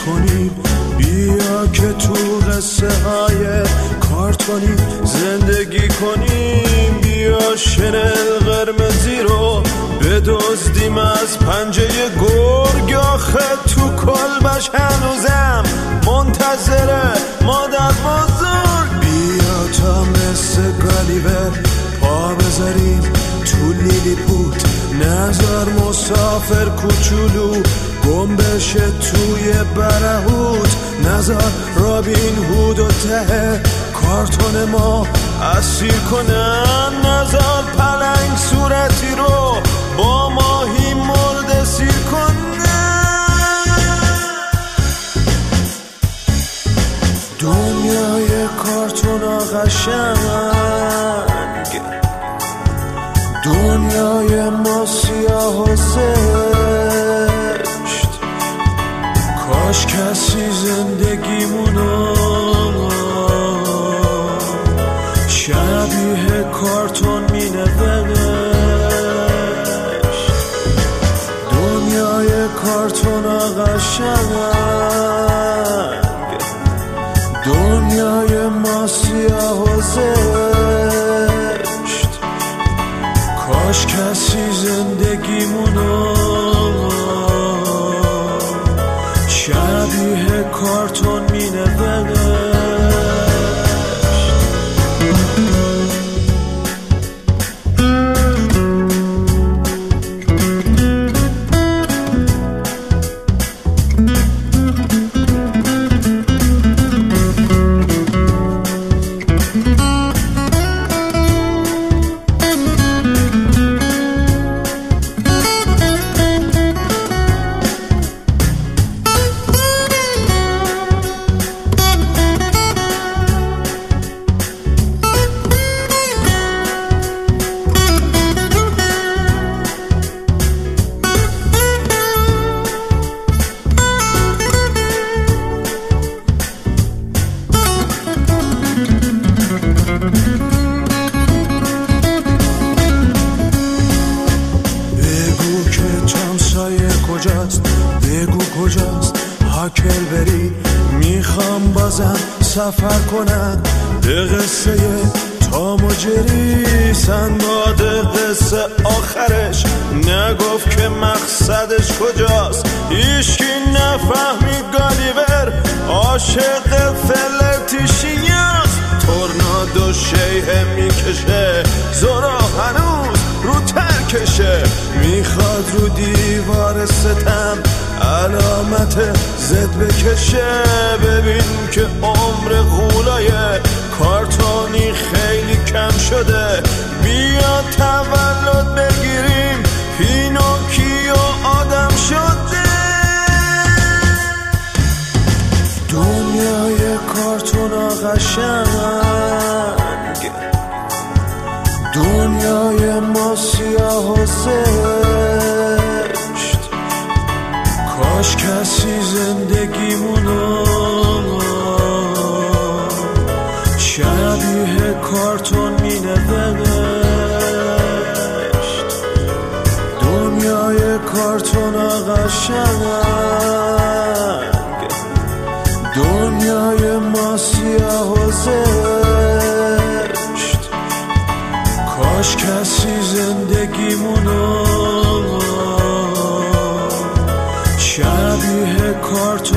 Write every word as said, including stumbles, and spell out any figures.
کنیم، بیا که تو قصه های کارتونی زندگی کنیم. بیا شنل قرمزی رو بدزدیم از پنجه گرگ، آخه تو کلبش هنوزم منتظره مادر بزرگ. بیا تا مثل گالیور پا بذاریم تو لیلیپوت، نظر مسافر کوچولو گم بشه توی برهوت، نظر رابین هود و ته کارتون ما اسیر کنن، نظر پلنگ صورتی رو با ماهی مرد سیر کنن. دنیای کارتون قشنگ، دنیای ما سیاه و زشت، کاش کسی زندگیمونو شبیه کارتون می نوشت. دنیای کارتون قشنگ، دنیای ما سیاه و زشت، کاش کسی زندگیمونو شبیه کارتون می نوشت. بگو کجاست هاکلبری، میخوام بازم سفر کنم به قصه تام و جری. سنباد قصه آخرش نگفت که مقصدش کجاست، هیچکی نفهمید گالیور عاشق فلرتیشیاست. تورنادو شیه میکشه، زورا هنوز رو ترکشه، میخواد رو دیوار ستم علامت زد بکشه. ببین که عمر غولای کارتونی خیلی کم شده، بیا تولد بگیریم پینوکیو آدم شده. دنیای کارتون قشنگ، دنیای ما سیاه و زشت، کاش کسی زندگیمونو شبیه کارتون می نوشت. دنیای کارتون قشنگ، دنیای ما سیاه و زشت، کاش کسی زندگیمونو شبیه کارتون